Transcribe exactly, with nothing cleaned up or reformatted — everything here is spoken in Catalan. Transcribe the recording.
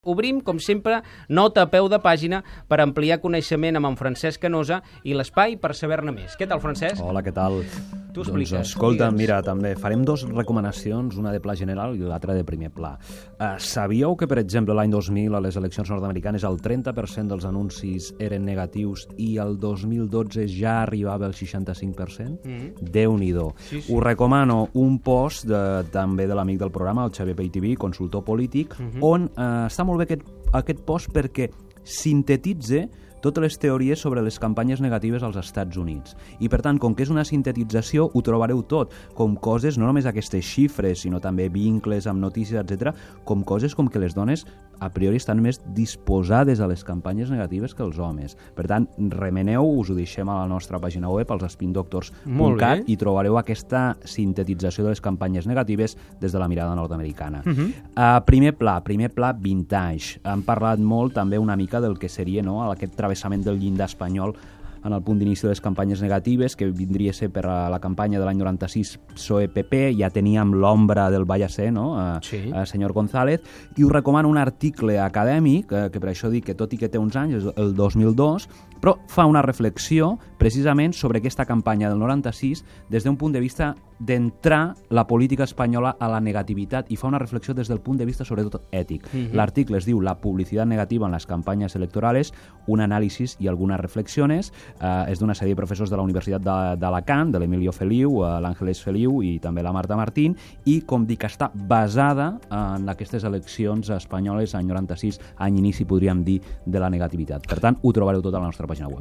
Obrim, com sempre, nota a peu de pàgina per ampliar coneixement amb en Francesc Canosa i l'espai per saber-ne més. Què tal, Francesc? Hola, què tal? Tu expliques. Doncs escolta, digues. mira, també farem dos recomanacions, una de pla general i l'altra de primer pla. Uh, sabíeu que, per exemple, l'any dos mil a les eleccions nord-americanes el trenta per cent dels anuncis eren negatius i el dos mil dotze ja arribava al seixanta-cinc per cent? Mm-hmm. Déu-n'hi-do. Sí, sí. Us recomano un post de, també de l'amic del programa, el Xavier Peitiví, consultor polític, mm-hmm. on uh, està molt bé aquest, aquest post perquè sintetitza totes les teories sobre les campanyes negatives als Estats Units. I, per tant, com que és una sintetització, ho trobareu tot, com coses, no només aquestes xifres, sinó també vincles amb notícies, etcètera, com coses com que les dones a priori estan més disposades a les campanyes negatives que els homes. Per tant, remeneu, us ho deixem a la nostra pàgina web, als spin doctors punt cat, i trobareu aquesta sintetització de les campanyes negatives des de la mirada nord-americana. Uh-huh. uh, primer pla, primer pla vintage. Hem parlat molt també una mica del que seria, no?, aquest travessament del llindar espanyol en el punt d'inici de les campanyes negatives, que vindria a ser per a la campanya de l'any noranta-sis P S O E P P, ja teníem l'ombra del Vallacé, no?, a, sí. a senyor González, i us recomano un article acadèmic, eh, que per això dic que tot i que té uns anys, el dos mil dos, però fa una reflexió precisament sobre aquesta campanya del noranta-sis des d'un punt de vista d'entrar la política espanyola a la negativitat, i fa una reflexió des del punt de vista sobretot ètic. Mm-hmm. L'article es diu La publicitat negativa en les campanyes electorales, un anàlisi i algunes reflexiones. Uh, és d'una sèrie de professors de la Universitat d'Alacant, de l'Emilio Feliu, uh, l'Àngeles Feliu i també la Marta Martín, i, com dic, està basada en aquestes eleccions espanyoles, any noranta-sis, any inici, podríem dir, de la negativitat. Per tant, ho trobareu tot a la nostra pàgina web.